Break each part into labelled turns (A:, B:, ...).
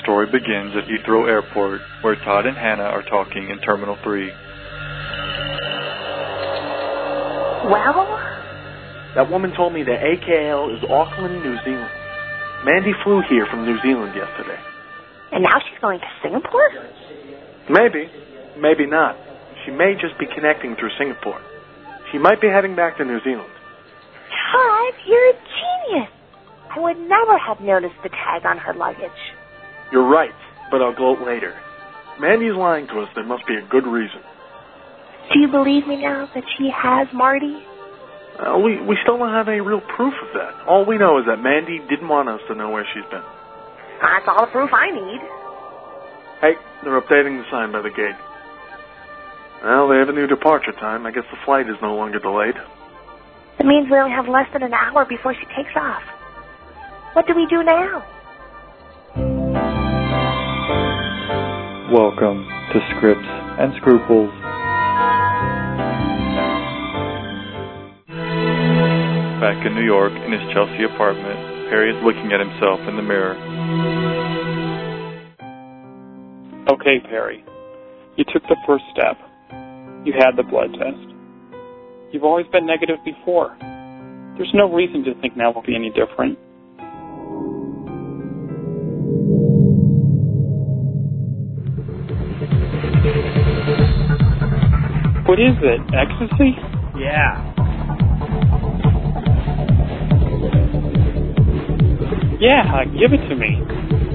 A: story begins at Heathrow Airport, where Todd and Hannah are talking in Terminal 3.
B: Well?
C: That woman told me that AKL is Auckland, New Zealand. Mandy flew here from New Zealand yesterday.
B: And now she's going to Singapore?
C: Maybe. Maybe not. She may just be connecting through Singapore. She might be heading back to New Zealand.
B: Todd, you're a genius. I would never have noticed the tag on her luggage.
C: You're right, but I'll gloat later. Mandy's lying to us. There must be a good reason.
B: Do you believe me now that she has Marty?
C: We still don't have any real proof of that. All we know is that Mandy didn't want us to know where she's been.
B: That's all the proof I need.
C: Hey, they're updating the sign by the gate. Well, they have a new departure time. I guess the flight is no longer delayed.
B: That means we only have less than an hour before she takes off. What do we do now?
A: Welcome to Scripts and Scruples. Back in New York, in his Chelsea apartment, Perry is looking at himself in the mirror.
D: Okay, Perry. You took the first step. You had the blood test. You've always been negative before. There's no reason to think now will be any different. What is it? Ecstasy?
E: Yeah.
D: Yeah, give it to me.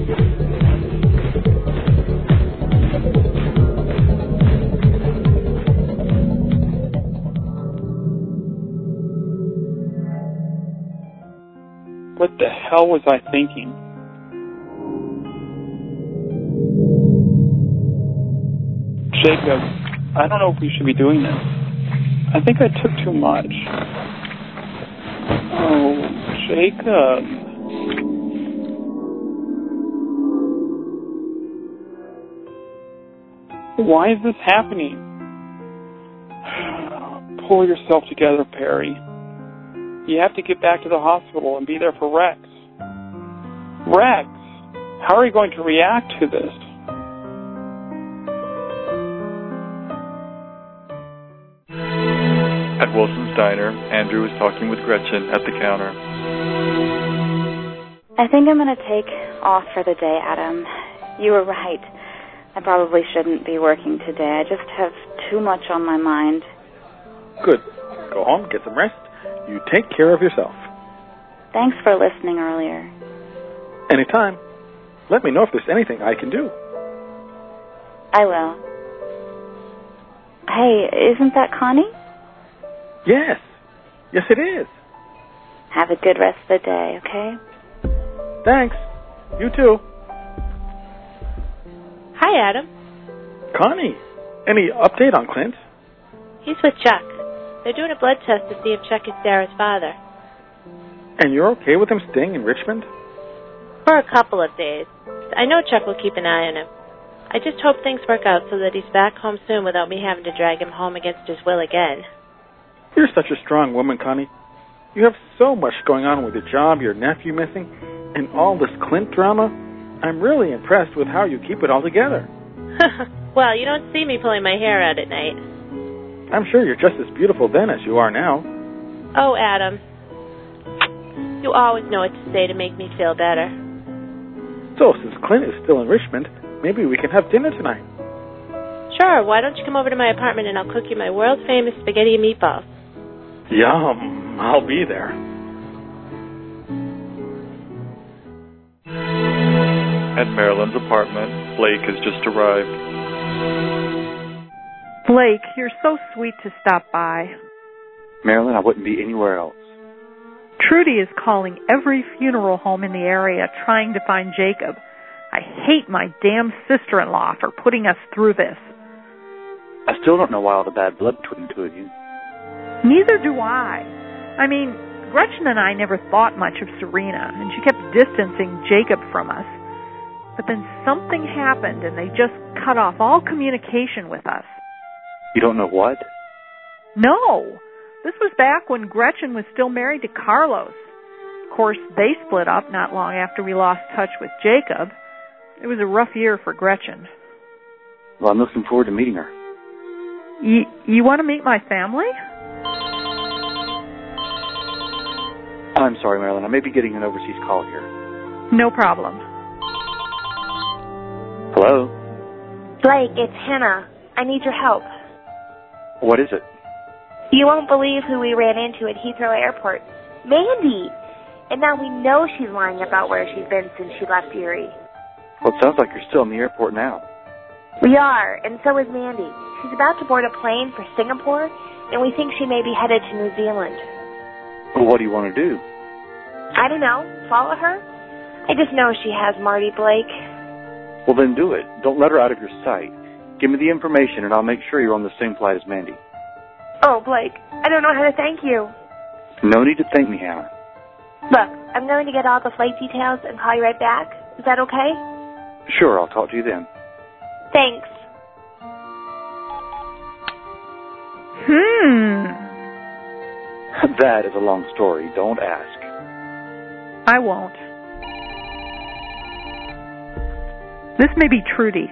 D: What the hell was I thinking? Jacob, I don't know if we should be doing this. I think I took too much. Oh, Jacob. Why is this happening? Pull yourself together, Perry. You have to get back to the hospital and be there for Rex. Rex, how are you going to react to this?
A: At Wilson's Diner, Andrew is talking with Gretchen at the counter.
F: I think I'm going to take off for the day, Adam. You were right. I probably shouldn't be working today. I just have too much on my mind.
E: Good. Go home, get some rest. You take care of yourself.
F: Thanks for listening earlier.
E: Anytime. Let me know if there's anything I can do.
F: I will. Hey, isn't that Connie?
E: Yes. Yes, it is.
F: Have a good rest of the day, okay?
E: Thanks. You too.
G: Hi, Adam.
E: Connie, any update on Clint?
G: He's with Chuck. They're doing a blood test to see if Chuck is Sarah's father.
E: And you're okay with him staying in Richmond?
G: For a couple of days. I know Chuck will keep an eye on him. I just hope things work out so that he's back home soon without me having to drag him home against his will again.
E: You're such a strong woman, Connie. You have so much going on with your job, your nephew missing, and all this Clint drama. I'm really impressed with how you keep it all together.
G: Well, you don't see me pulling my hair out at night.
E: I'm sure you're just as beautiful then as you are now.
G: Oh, Adam. You always know what to say to make me feel better.
E: So, since Clint is still in Richmond, maybe we can have dinner tonight.
G: Sure, why don't you come over to my apartment and I'll cook you my world-famous spaghetti and meatballs.
E: Yum, I'll be there.
A: At Marilyn's apartment, Blake has just arrived.
H: Blake, you're so sweet to stop by.
I: Marilyn, I wouldn't be anywhere else.
H: Trudy is calling every funeral home in the area trying to find Jacob. I hate my damn sister-in-law for putting us through this.
I: I still don't know why all the bad blood between the two of you.
H: Neither do I. I mean, Gretchen and I never thought much of Serena, and she kept distancing Jacob from us. But then something happened, and they just cut off all communication with us.
I: You don't know what?
H: No. This was back when Gretchen was still married to Carlos. Of course, they split up not long after we lost touch with Jacob. It was a rough year for Gretchen.
I: Well, I'm looking forward to meeting her.
H: You want to meet my family?
I: I'm sorry, Marilyn. I may be getting an overseas call here.
H: No problem.
I: Hello?
B: Blake, it's Hannah. I need your help.
I: What is it?
B: You won't believe who we ran into at Heathrow Airport. Mandy! And now we know she's lying about where she's been since she left Erie.
I: Well, it sounds like you're still in the airport now.
B: We are, and so is Mandy. She's about to board a plane for Singapore, and we think she may be headed to New Zealand.
I: Well, what do you want to do?
B: I don't know. Follow her? I just know she has Marty, Blake.
I: Well, then do it. Don't let her out of your sight. Give me the information, and I'll make sure you're on the same flight as Mandy.
B: Oh, Blake, I don't know how to thank you.
I: No need to thank me, Hannah.
B: Look, I'm going to get all the flight details and call you right back. Is that okay?
I: Sure, I'll talk to you then.
B: Thanks.
I: That is a long story. Don't ask.
H: I won't. This may be Trudy.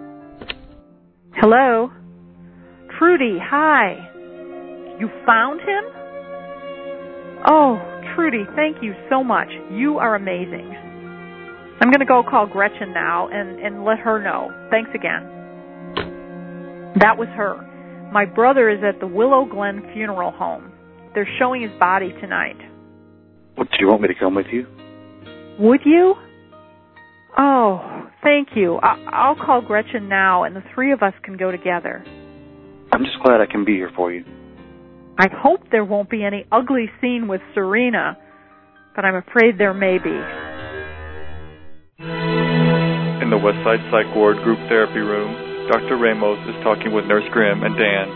H: Hello? Trudy, hi. You found him? Oh, Trudy, thank you so much. You are amazing. I'm going to go call Gretchen now and let her know. Thanks again. That was her. My brother is at the Willow Glen Funeral Home. They're showing his body tonight.
I: Well, do you want me to come with you?
H: Would you? Oh, thank you. I'll call Gretchen now, and the three of us can go together.
I: I'm just glad I can be here for you.
H: I hope there won't be any ugly scene with Serena, but I'm afraid there may be.
A: In the Westside Psych Ward Group Therapy Room, Dr. Ramos is talking with Nurse Grimm and Dan.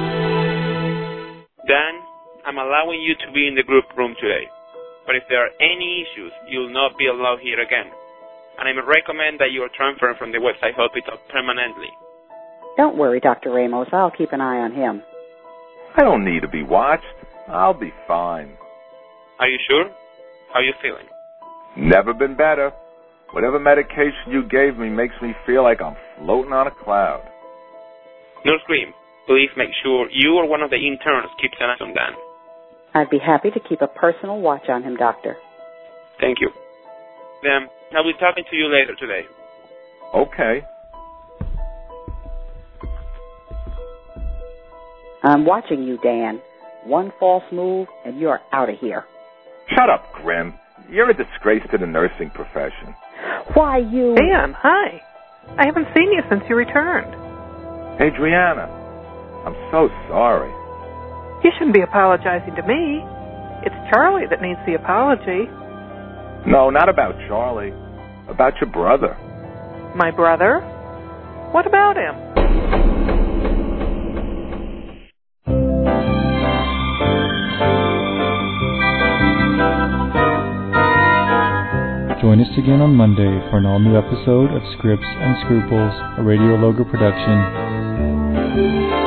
J: Dan, I'm allowing you to be in the group room today, but if there are any issues, you'll not be allowed here again. And I recommend that you are transferred from the Westside Hospital permanently.
K: Don't worry, Dr. Ramos. I'll keep an eye on him.
L: I don't need to be watched. I'll be fine.
J: Are you sure? How are you feeling?
L: Never been better. Whatever medication you gave me makes me feel like I'm floating on a cloud.
J: Nurse Grimm, please make sure you or one of the interns keeps an eye on Dan.
K: I'd be happy to keep a personal watch on him, Doctor.
J: Thank you. Then I'll be talking to you later today.
L: Okay.
K: I'm watching you, Dan. One false move, and you're out of here.
L: Shut up, Grimm. You're a disgrace to the nursing profession.
K: Why, you...
M: Dan, hi. I haven't seen you since you returned.
L: Adriana, I'm so sorry.
M: You shouldn't be apologizing to me. It's Charlie that needs the apology.
L: No, not about Charlie. About your brother.
M: My brother? What about him?
N: Join us again on Monday for an all-new episode of Scripts and Scruples, a Radio Logo production.